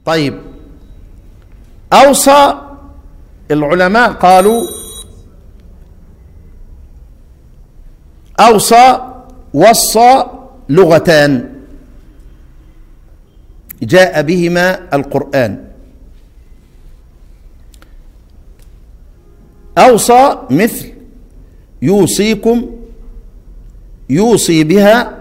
طيب، أوصى العلماء قالوا وصى لغتان جاء بهما القرآن. أوصى مثل يوصيكم، يوصي بها،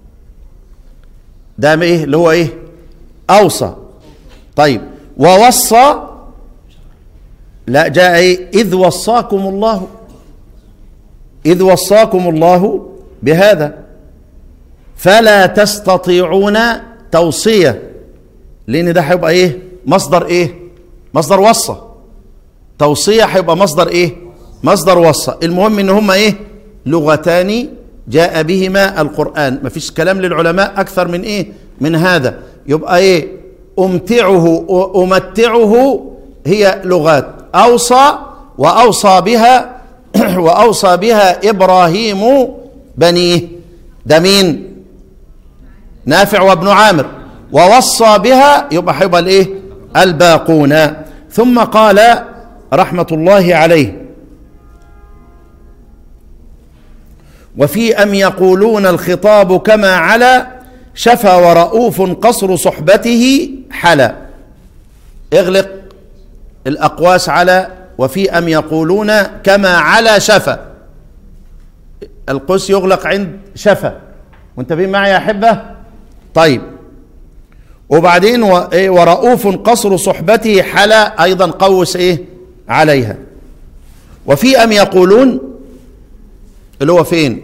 ده ايه اللي هو ايه؟ أوصى. طيب، ووصى لا، جاء ايه؟ إذ وصاكم الله بهذا فلا تستطيعون توصية، لأن ده هيبقى ايه؟ مصدر ايه؟ مصدر وصى. توصية هيبقى مصدر ايه؟ مصدر وصى. المهم ان هما ايه؟ لغتان جاء بهما القرآن. مفيش كلام للعلماء أكثر من ايه؟ من هذا. يبقى ايه؟ أمتعه هي لغات. أوصى وأوصى بها إبراهيم بنيه، ده مين؟ نافع وابن عامر. ووصى بها يبقى هيبقى الايه؟ الباقون. ثم قال رحمة الله عليه: وفي أم يقولون الخطاب كما على شفا ورؤوف قصر صحبته حلا. اغلق الأقواس على وفي أم يقولون كما على شفا، القوس يغلق عند شفا. وانتبهين معي يا أحبة؟ طيب، وبعدين ورؤوف قصر صحبته حلا، أيضا قوس ايه عليها. وفي أم يقولون اللي هو فين؟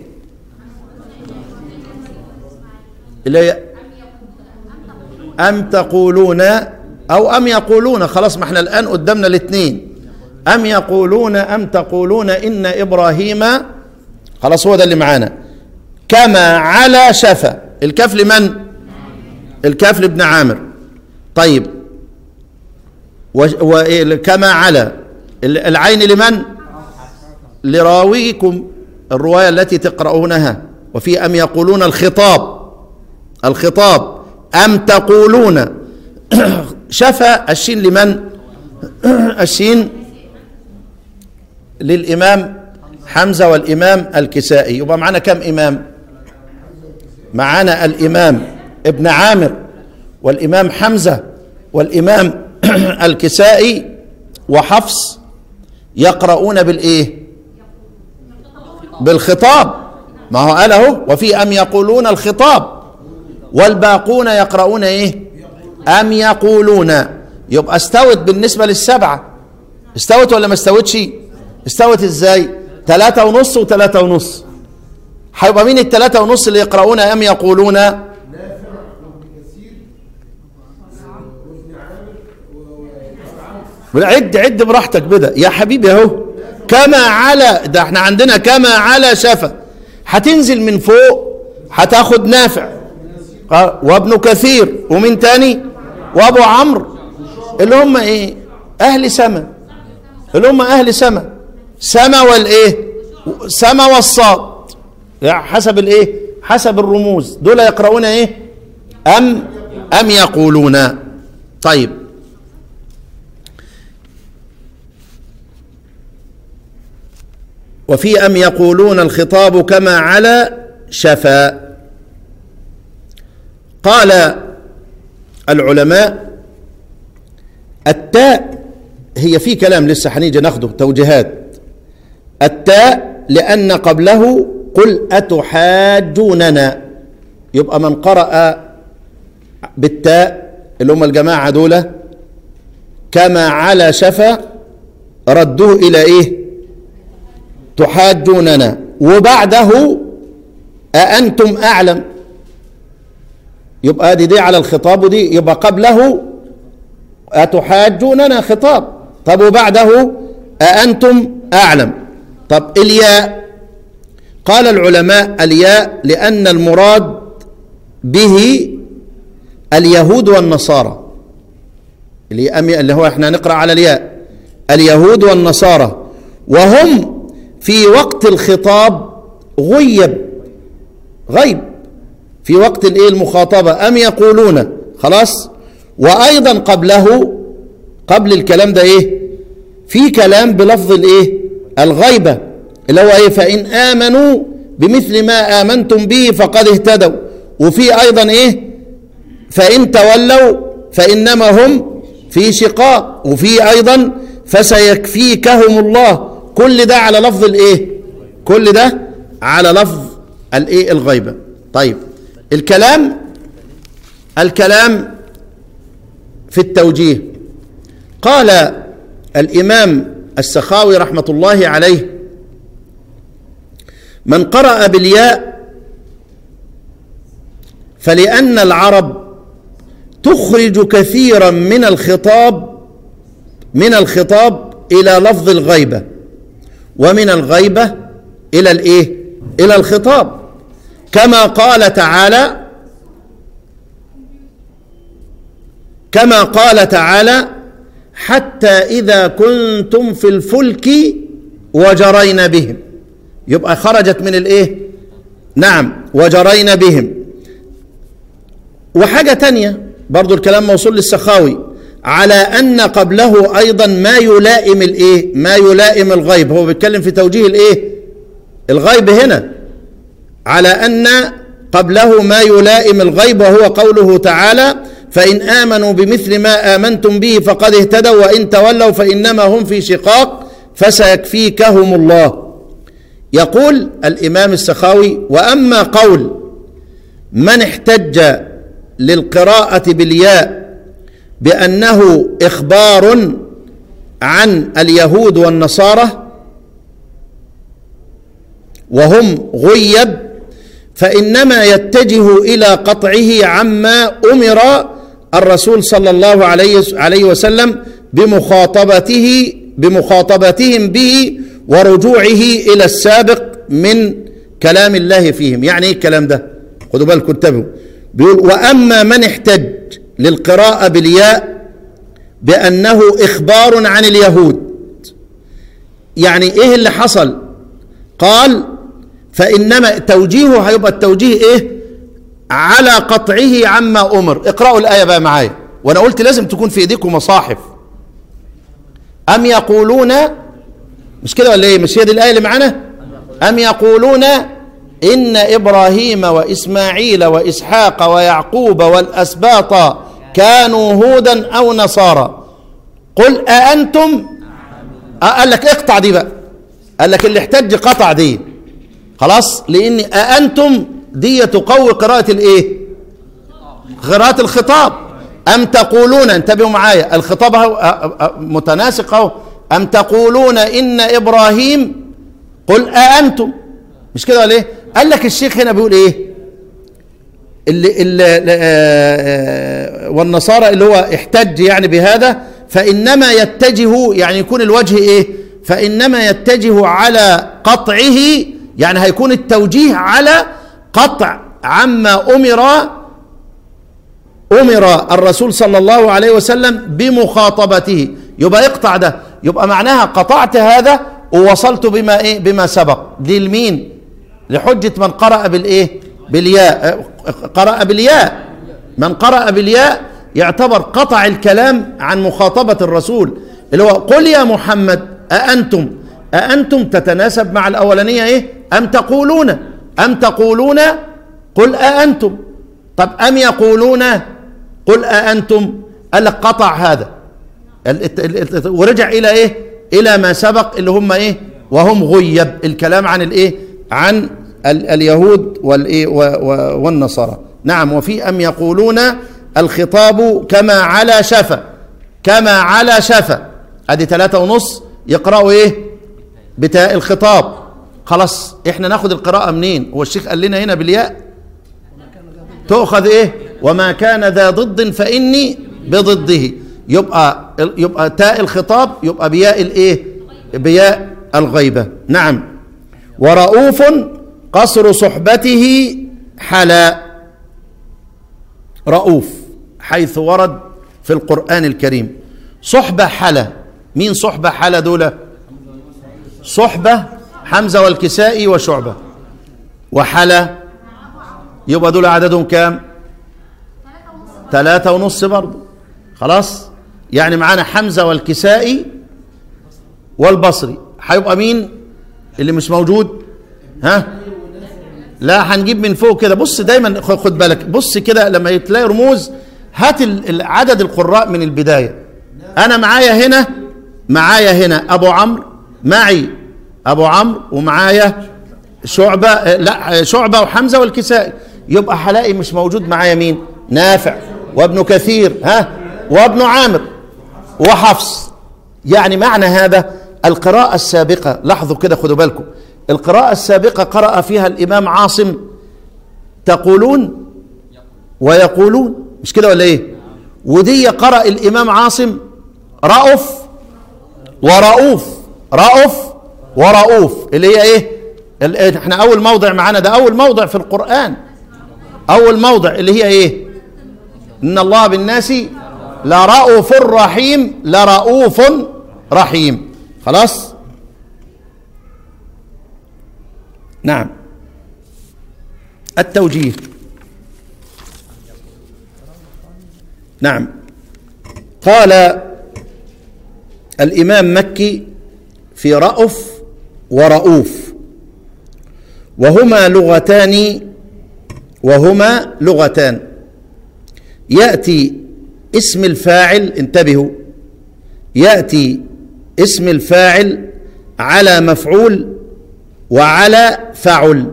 اللي هي أم تقولون أو أم يقولون. خلاص، ما احنا الآن قدامنا الاثنين. أم يقولون أم تقولون إن إبراهيم، خلاص هو ده اللي معانا. كما على شفا، الكاف لمن؟ الكاف لابن عامر. طيب، وكما على العين لمن؟ لراويكم، الرواية التي تقرؤونها. وفي أم يقولون الخطاب أم تقولون شفا، الشين لمن؟ الشين للإمام حمزة والإمام الكسائي. يبقى معنا كم إمام؟ معنا الإمام ابن عامر والإمام حمزة والإمام الكسائي وحفص يقرؤون بالإيه؟ بالخطاب. ما هو قال اهو وفي أم يقولون الخطاب، والباقون يقرؤون إيه؟ أم يقولون. يبقى استوت بالنسبة للسبعة. استوت ولا ما استوتش؟ استوت ازاي؟ 3.5 و3.5. هيبقى مين 3.5 اللي يقرؤون أم يقولون؟ عد براحتك بدا يا حبيبي اهو. كما على، ده احنا عندنا كما على شفا، هتنزل من فوق هتاخد نافع وابن كثير ومن تاني وابو عمرو، اللي هم ايه؟ اهل سما، اللي هم اهل سما. سما والايه؟ سما والصاد، يعني حسب الايه؟ حسب الرموز. دول يقرؤون ايه؟ أم يقولون. طيب، وفي أم يقولون الخطاب كما على شفا. قال العلماء التاء هي في كلام لسه هنيجي ناخده توجيهات. التاء لأن قبله قل أتحاجوننا، يبقى من قرأ بالتاء اللي هم الجماعة دول كما على شفا ردوه إلى إيه؟ تحاجوننا. وبعده أأنتم أعلم، يبقى دي على الخطاب، ودي يبقى قبله أتحاجوننا خطاب. طب وبعده أأنتم أعلم. طب الياء، قال العلماء الياء لأن المراد به اليهود والنصارى، اللي هو احنا نقرأ على الياء اليهود والنصارى، وهم في وقت الخطاب غيب في وقت الايه؟ المخاطبة. أم يقولون، خلاص. وأيضا قبله، قبل الكلام ده إيه؟ في كلام بلفظ الإيه؟ الغيبة، اللي هو إيه؟ فإن آمنوا بمثل ما آمنتم به فقد اهتدوا. وفي أيضا إيه؟ فإن تولوا فإنما هم في شقاق. وفي أيضا فسيكفيكهم الله. كل ده على لفظ الإيه؟ كل ده على لفظ الإيه؟ الغيبة. طيب الكلام في التوجيه. قال الإمام السخاوي رحمة الله عليه: من قرأ بالياء فلأن العرب تخرج كثيرا من الخطاب إلى لفظ الغيبة، ومن الغيبة إلى الإيه؟ إلى الخطاب، كما قال تعالى: حتى إذا كنتم في الفلك وجرين بهم. يبقى خرجت من الإيه؟ نعم، وجرين بهم. وحاجة تانية برضو الكلام موصول للسخاوي على أن قبله أيضا ما يلائم الإيه؟ ما يلائم الغيب. هو بيتكلم في توجيه الإيه؟ الغيب هنا، على أن قبله ما يلائم الغيب، وهو قوله تعالى: فإن آمنوا بمثل ما آمنتم به فقد اهتدوا وإن تولوا فإنما هم في شقاق فسيكفيكهم الله. يقول الإمام السخاوي: وأما قول من احتج للقراءة بالياء بأنه إخبار عن اليهود والنصارى وهم غيب، فإنما يتجه إلى قطعه عما أمر الرسول صلى الله عليه وسلم بمخاطبتهم به ورجوعه إلى السابق من كلام الله فيهم. يعني إيه الكلام ده؟ خدوا بالكم، انتبهوا. بيقول: وأما من احتج للقراءة بالياء بأنه إخبار عن اليهود، يعني إيه اللي حصل؟ قال: فإنما توجيهه هيبقى التوجيه إيه؟ على قطعه عما أمر. اقرأوا الآية بقى معايا، وأنا قلت لازم تكون في إيديكم مصاحف. أم يقولون، مش كده ولا إيه؟ مش هي دي الآية اللي معانا؟ أم يقولون إن إبراهيم وإسماعيل وإسحاق ويعقوب والأسباط كانوا هودا أو نصارى قل أأنتم. قال لك اقطع دي بقى، قال لك اللي احتج قطع دي خلاص، لأن أأنتم دي تقوي قراءة الإيه؟ قراءة الخطاب. أم تقولون، انتبهوا معايا، الخطاب متناسق اهو. أم تقولون إن إبراهيم قل أأنتم، مش كده ولا ايه؟ قال لك الشيخ هنا بيقول ايه؟ والنصارى اللي هو احتج يعني بهذا، فإنما يتجه، يعني يكون الوجه ايه؟ فإنما يتجه على قطعه، يعني هيكون التوجيه على قطع عما أمر الرسول صلى الله عليه وسلم بمخاطبته. يبقى اقطع ده، يبقى معناها قطعت هذا ووصلت بما ايه؟ بما سبق. دي لمين؟ لحجة من قرأ بالإيه؟ بالياء. قرأ بالياء، من قرأ بالياء يعتبر قطع الكلام عن مخاطبة الرسول، اللي هو قل يا محمد أأنتم تتناسب مع الأولانية إيه؟ أم تقولون قل أأنتم. طب أم يقولون قل أأنتم، قال لك قطع هذا ورجع إلى إيه؟ إلى ما سبق اللي هم إيه؟ وهم غيب، الكلام عن الإيه؟ عن اليهود والإيه؟ والنصارى. نعم. وفي أم يقولون الخطاب كما على شفا، ادي 3:30 يقرأوا ايه؟ بتاء الخطاب. خلاص احنا ناخد القراءة منين؟ هو الشيخ قال لنا هنا بالياء تؤخذ ايه؟ وما كان ذا ضد فإني بضده. يبقى تاء الخطاب يبقى بياء الايه؟ بياء الغيبة. نعم. ورؤوف قصر صحبته حلا. رؤوف حيث ورد في القرآن الكريم. صحبة حلا، مين صحبة حلا دول؟ صحبة حمزة والكسائي وشعبة. وحلا يبقى دول عددهم كام؟ 3:30 برضه. خلاص، يعني معانا حمزة والكسائي والبصري، هيبقى مين اللي مش موجود؟ ها؟ لا، هنجيب من فوق كده. بص دايما خد بالك، بص كده لما تلاقي رموز هات عدد القراء من البداية. أنا معايا هنا أبو عمرو، معي أبو عمرو ومعايا شعبة، لا شعبة وحمزة والكسائي، يبقى هلاقي مش موجود معايا مين؟ نافع وابن كثير وابن عامر وحفص. يعني معنى هذا القراءة السابقة، لاحظوا كده خدوا بالكم، القراءة السابقة قرأ فيها الإمام عاصم تقولون ويقولون، مش كده ولا إيه؟ ودي قرأ الإمام عاصم رأف ورؤوف، رأف ورؤوف، اللي هي إيه؟ احنا أول موضع معانا ده أول موضع في القرآن، أول موضع اللي هي إيه؟ إن الله بالناس لرؤوف رحيم، لرؤوف رحيم. خلاص؟ نعم. التوجيه. نعم. قال الإمام مكي في رأف ورؤوف، وهما لغتان، يأتي اسم الفاعل، انتبهوا، يأتي اسم الفاعل على مفعول وعلى فعل،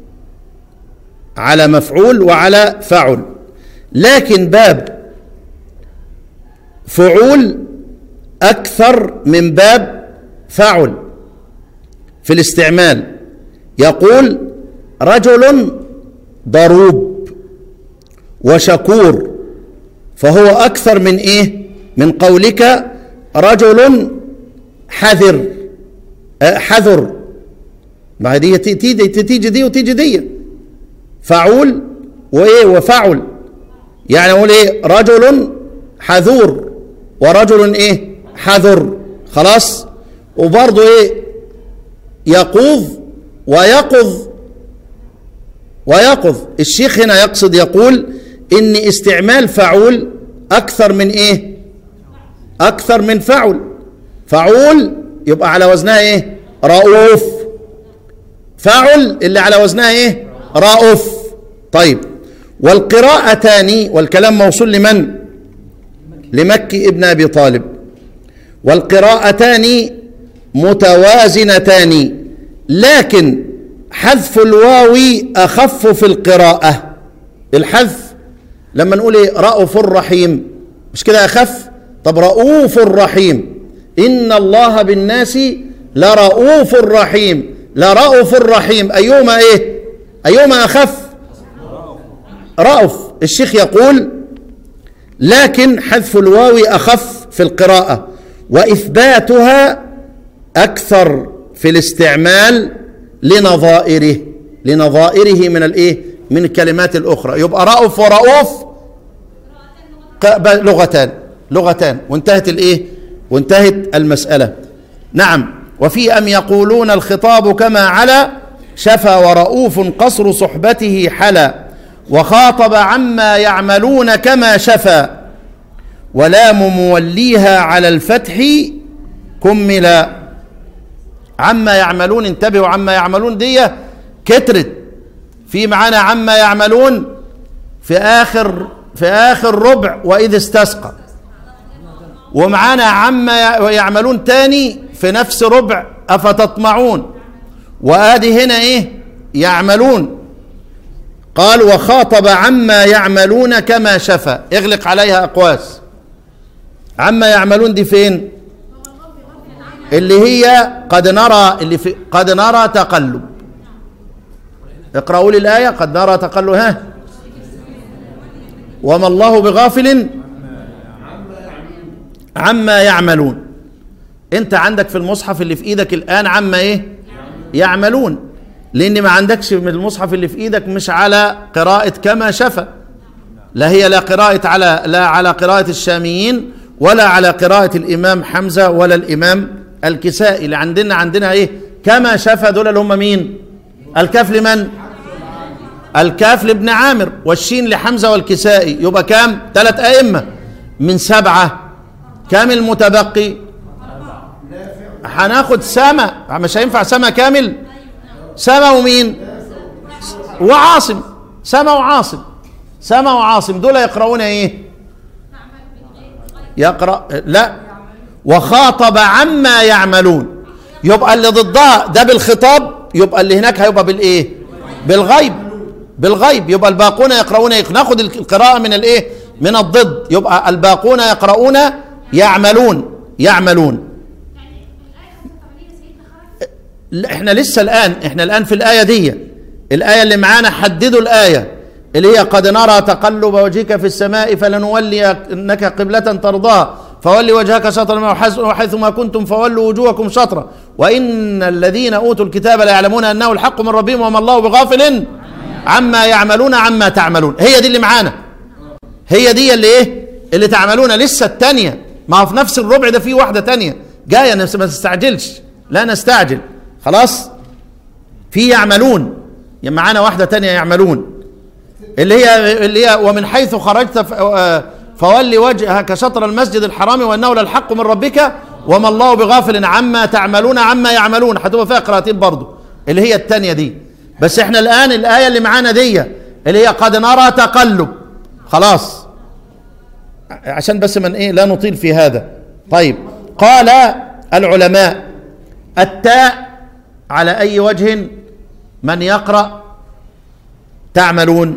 على مفعول وعلى فعل، لكن باب فعول أكثر من باب فعل في الاستعمال. يقول رجل ضروب وشكور، فهو أكثر من إيه؟ من قولك رجل حذر. ما دي تيجي دي وتيجي دي، فعول وإيه وفعل، يعني أقول إيه؟ رجل حذور ورجل إيه؟ حذر. خلاص. وبرضه إيه؟ يقوظ ويقظ. الشيخ هنا يقصد يقول إن استعمال فعول أكثر من إيه؟ أكثر من فعل. فعول يبقى على وزنها إيه؟ رؤوف. فعل اللي على وزنها إيه؟ رؤوف. طيب، والقراءتان، والكلام موصول لمن؟ لمكي ابن أبي طالب. والقراءتان متوازنتان، لكن حذف الواو أخف في القراءة. الحذف لما نقول إيه؟ رؤوف الرحيم، مش كده أخف؟ طب رؤوف الرحيم، إن الله بالناس لرؤوف الرحيم، لرؤوف الرحيم، أيهما إيه؟ أيهما أخف؟ رؤوف. الشيخ يقول لكن حذف الواو أخف في القراءة، وإثباتها أكثر في الاستعمال لنظائره من الإيه؟ من الكلمات الأخرى. يبقى رؤوف ورؤوف لغتان وانتهت الإيه؟ وانتهت المسألة. نعم. وفي أم يقولون الخطاب كما على شفا ورؤوف قصر صحبته حلا، وخاطب عما يعملون كما شفا، ولام موليها على الفتح كملا. عما يعملون، انتبهوا، عما يعملون دي كترت في معانا عما يعملون في آخر ربع وإذ استسقى، ومعانا عما يعملون تاني في نفس ربع أفتطمعون، وآدي هنا إيه؟ يعملون. قال وخاطب عما يعملون كما شفا، اغلق عليها أقواس. عما يعملون دي فين؟ اللي هي قد نرى تقلب. اقرأوا لي الآية. قد نرى تقلب وما الله بغافل عما يعملون. انت عندك في المصحف اللي في ايدك الآن عما ايه؟ يعملون، لان ما عندكش من المصحف اللي في ايدك مش على قراءة كما شفا، لا هي لا على قراءة الشاميين ولا على قراءة الإمام حمزة ولا الإمام الكسائي. اللي عندنا ايه؟ كما شفا. دول اللي هم مين؟ الكاف لمن؟ الكاف لابن عامر، والشين لحمزة والكسائي. يبقى كام؟ 3 أئمة. من 7 كام المتبقي؟ هناخد سما، مش هينفع سما كامل. سما ومين؟ وعاصم. سما وعاصم. سما وعاصم دول يقرؤون ايه؟ يقرأ لا، وخاطب عما يعملون. يبقى اللي ضدها ده بالخطاب، يبقى اللي هناك هيبقى بالايه؟ بالغيب. بالغيب يبقى الباقون يقرؤون ناخد القراءة من الايه؟ من الضد. يبقى الباقون يقرؤون يعملون. يعملون. احنا لسه الآن، احنا الآن في الآية دي، الآية اللي معانا. حددوا الآية اللي هي قد نرى تقلب وجهك في السماء فلنولينك قبلة ترضاها فولي وجهك شطر وحيث ما كنتم فولوا وجوهكم شطرة وإن الذين أوتوا الكتاب لا يعلمون أنه الحق من ربهم وما الله بغافل عما يعملون عما تعملون. هي دي اللي معانا، هي دي اللي ايه؟ اللي تعملون. لسه التانية، ما هو في نفس الربع ده في واحدة تانية جاية، ما تستعجلش، لا نستعجل. خلاص، في يعملون معانا واحدة تانية يعملون، اللي هي ومن حيث خرجت فولي وجهك شطر المسجد الحرام وانه للحق من ربك وما الله بغافل عما تعملون عما يعملون. هتبقى فيها قراءتين برضو اللي هي التانية دي. بس احنا الآن الآية اللي معانا دي اللي هي قد نرى تقلب. خلاص، عشان بس من ايه لا نطيل في هذا. طيب، قال العلماء التاء على أي وجه من يقرأ تعملون؟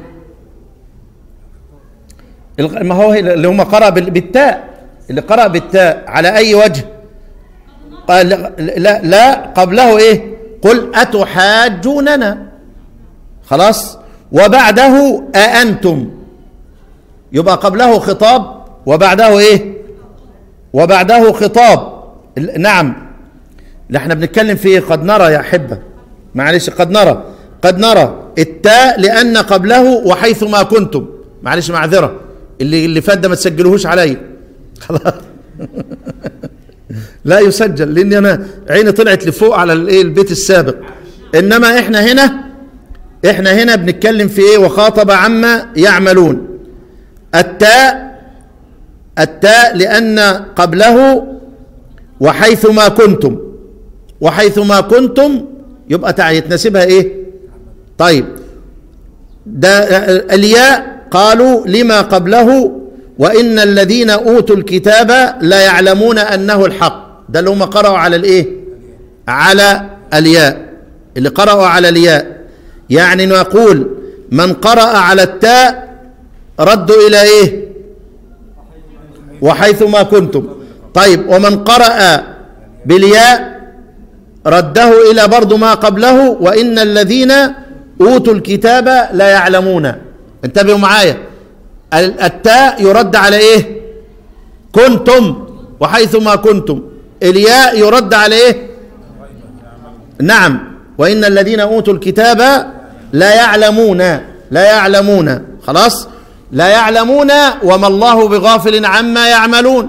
ما هو اللي هم قرأ بالتاء، اللي قرأ بالتاء على أي وجه؟ قال لا قبله إيه؟ قل أتحاجوننا. خلاص، وبعده أأنتم، يبقى قبله خطاب وبعده إيه؟ وبعده خطاب. نعم، اللي احنا بنتكلم فيه قد نرى يا أحبة، معلش، قد نرى. قد نرى التاء لأن قبله وحيث ما كنتم. معلش، معذرة، اللي فات ده ما تسجلوهوش علي. خلاص. لا يسجل لأني أنا عيني طلعت لفوق على البيت السابق. إنما احنا هنا بنتكلم في ايه؟ وخاطب عما يعملون. التاء لأن قبله وحيث ما كنتم. وحيث ما كنتم يبقى يتناسبها ايه؟ طيب، ده الياء قالوا لما قبله وإن الذين أوتوا الكتاب لا يعلمون أنه الحق. ده اللي هم قرأوا على الايه؟ على الياء، اللي قرأوا على الياء. يعني نقول من قرأ على التاء ردوا إلى ايه؟ وحيث ما كنتم. طيب، ومن قرأ بالياء رده إلى برضو ما قبله وإن الذين أوتوا الكتاب لا يعلمون. انتبهوا معايا، التاء يرد على ايه؟ كنتم وحيث ما كنتم. الياء يرد على ايه؟ نعم، وإن الذين أوتوا الكتاب لا يعلمون. لا يعلمون. خلاص، لا يعلمون وما الله بغافل عما يعملون.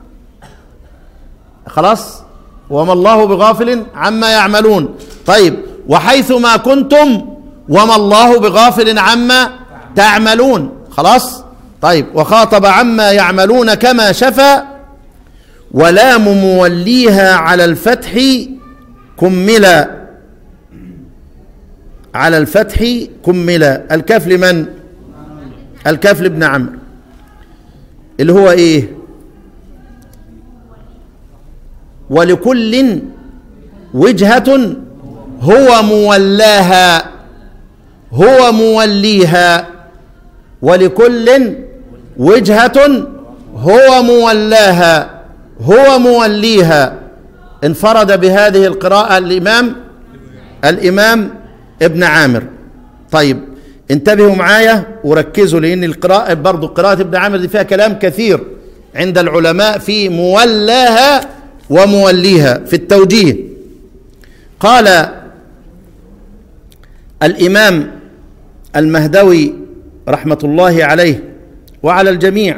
خلاص، وما الله بغافل عما يعملون. طيب، وحيث ما كنتم وما الله بغافل عما تعملون. خلاص. طيب، وخاطب عما يعملون كما شفى ولام موليها على الفتح كملا. على الفتح كملا. الكاف لمن؟ الكاف لابن عمرو، اللي هو ايه؟ ولكل وجهة هو مولاها. هو موليها. ولكل وجهة هو مولاها. هو موليها. انفرد بهذه القراءة الإمام ابن عامر. طيب، انتبهوا معايا وركزوا، لأن القراءة برضو قراءة ابن عامر دي فيها كلام كثير عند العلماء في مولاها وموليها في التوجيه. قال الإمام المهدوي رحمة الله عليه وعلى الجميع: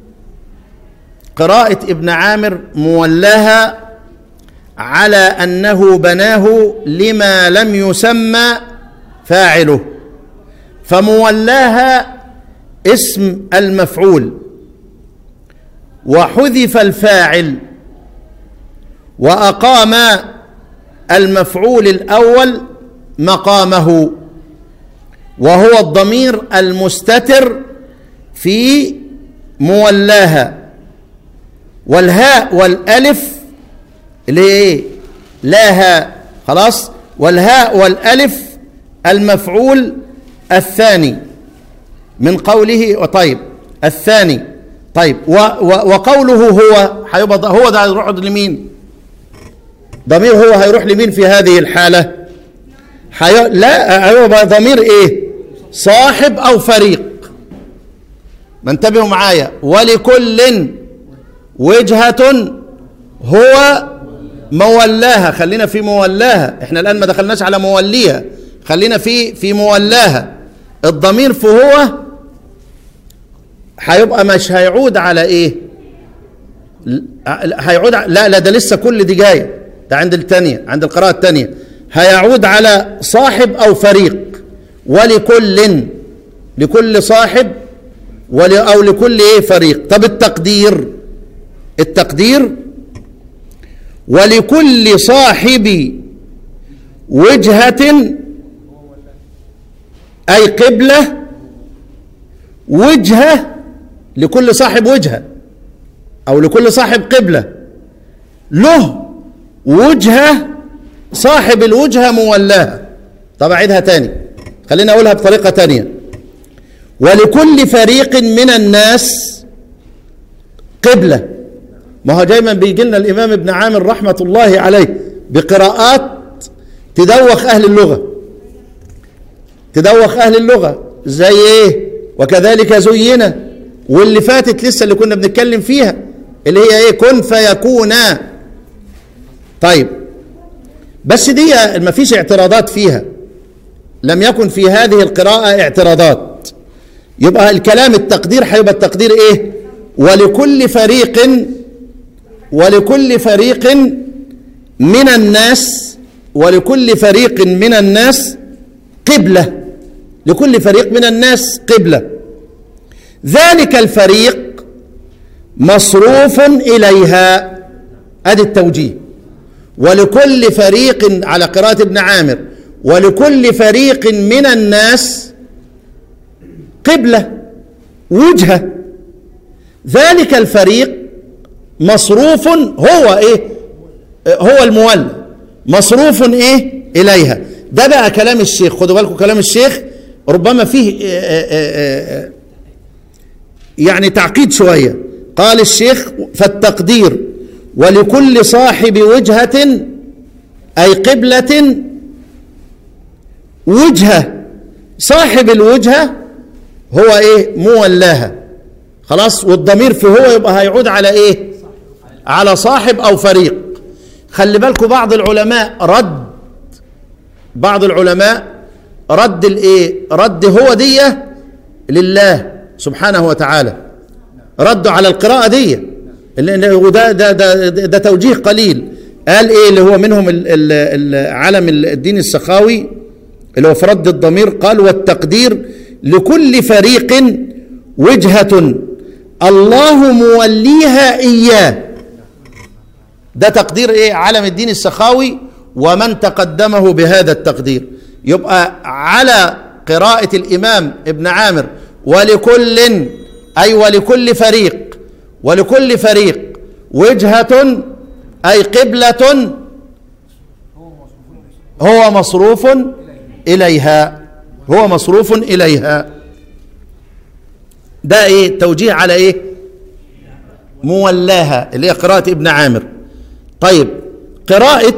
قراءة ابن عامر مولاها على أنه بناه لما لم يسمى فاعله، فمولاها اسم المفعول، وحذف الفاعل وأقام المفعول الأول مقامه، وهو الضمير المستتر في مولاها، والهاء والألف اللي هي ايه؟ لا هاء، خلاص، والهاء والألف المفعول الثاني من قوله. طيب الثاني، طيب وقوله هو هيبقى هو ده هيروح لمين؟ ضمير هو هيروح لمين في هذه الحالة؟ لا، هيبقى ضمير ايه؟ صاحب او فريق. ما انتبهوا معايا. ولكل وجهة هو مولاها، خلينا في مولاها، احنا الآن ما دخلناش على موليها، خلينا في مولاها. الضمير في هو هيبقى مش هيعود على ايه؟ هيعود لا ده لسه كل دي جايه، ده عند الثانيه، عند القراءة الثانية هيعود على صاحب او فريق. ولكل، لكل صاحب او لكل ايه؟ فريق. طب التقدير ولكل صاحب وجهة أي قبلة، وجهة لكل صاحب وجهة أو لكل صاحب قبلة، له وجهة، صاحب الوجهة مولاها. طب أعيدها تاني، خلينا أقولها بطريقة تانية. ولكل فريق من الناس قبلة. ما هو دايما بيجي لنا الإمام ابن عامر رحمة الله عليه بقراءات تدوخ أهل اللغة، زي إيه؟ وكذلك زينا، واللي فاتت لسه اللي كنا بنتكلم فيها اللي هي إيه؟ كن فيكونا. طيب بس دي ما فيش اعتراضات فيها، لم يكن في هذه القراءة اعتراضات. يبقى الكلام التقدير هيبقى التقدير إيه؟ ولكل فريق من الناس، ولكل فريق من الناس قبلة، لكل فريق من الناس قبلة. ذلك الفريق مصروف إليها، أدي التوجيه. ولكل فريق على قراءة ابن عامر، ولكل فريق من الناس قبلة، وجهة. ذلك الفريق مصروف، هو ايه؟ هو المولى، مصروف ايه؟ اليها. ده بقى كلام الشيخ، خدوا بالكم كلام الشيخ ربما فيه يعني تعقيد شوية. قال الشيخ: فالتقدير ولكل صاحب وجهة أي قبلة وجهة، صاحب الوجهة هو ايه؟ مولاها، خلاص. والضمير في هو يبقى هيعود على ايه؟ على صاحب او فريق. خلي بالكم بعض العلماء رد الايه؟ رد هو دية لله سبحانه وتعالى، ردوا على القراءة دي، ده توجيه قليل. قال ايه اللي هو منهم علم الدين السخاوي اللي هو في رد الضمير؟ قال: والتقدير لكل فريق وجهة الله موليها إياه. ده تقدير ايه؟ علم الدين السخاوي ومن تقدمه بهذا التقدير. يبقى على قراءة الإمام ابن عامر ولكل، أي ولكل فريق وجهة أي قبلة هو مصروف إليها، هو مصروف إليها. ده ايه؟ توجيه على ايه؟ مولاها، اللي هي قراءة ابن عامر. طيب قراءة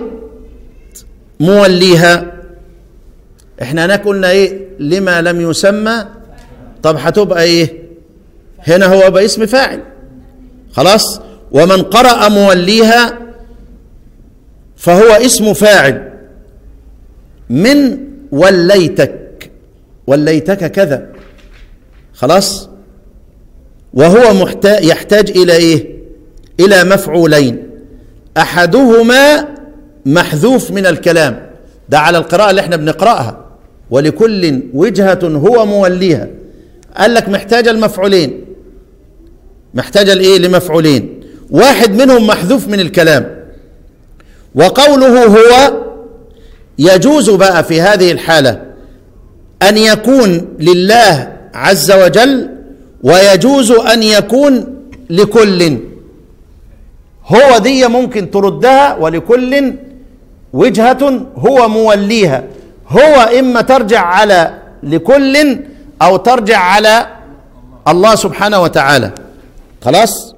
موليها احنا هناك قلنا ايه؟ لما لم يسمى. طب هتبقى ايه هنا؟ هو بقى اسم فاعل، خلاص. ومن قرأ موليها فهو اسم فاعل من وليتك كذا، خلاص. وهو يحتاج إلى إيه؟ إلى مفعولين، أحدهما محذوف من الكلام. ده على القراءة اللي احنا بنقرأها، ولكل وجهة هو موليها. قال لك محتاج المفعولين، محتاجة لإيه؟ لمفعولين، واحد منهم محذوف من الكلام. وقوله هو يجوز بقى في هذه الحالة أن يكون لله عز وجل، ويجوز أن يكون لكل. هو دي ممكن تردها، ولكل وجهة هو موليها. هو إما ترجع على لكل أو ترجع على الله سبحانه وتعالى. خلاص؟